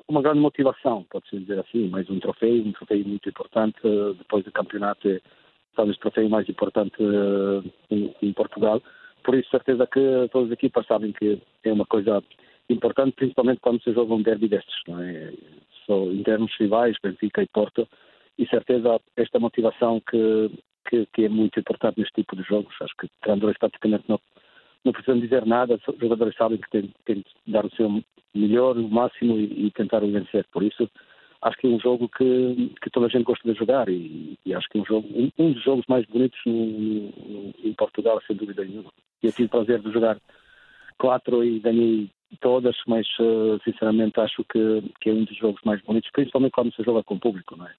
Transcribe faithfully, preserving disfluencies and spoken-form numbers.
uma grande motivação, pode-se dizer assim, mais um troféu, um troféu muito importante, depois do campeonato, é talvez o troféu mais importante em, em Portugal. Por isso, certeza que todas as equipas sabem que é uma coisa importante, principalmente quando se joga um derby destes, não é? Só em termos rivais, Benfica e Porto, e certeza esta motivação que, que, que é muito importante neste tipo de jogos. Acho que treinadores praticamente não, não precisam dizer nada, os jogadores sabem que têm, têm de dar o seu melhor, o máximo e, e tentar o vencer. Por isso, acho que é um jogo que, que toda a gente gosta de jogar e, e acho que é um, jogo, um, um dos jogos mais bonitos no, no, em Portugal, sem dúvida nenhuma. Eu tive o prazer de jogar quatro e ganhei todas, mas sinceramente acho que, que é um dos jogos mais bonitos, principalmente quando se joga com o público, não é?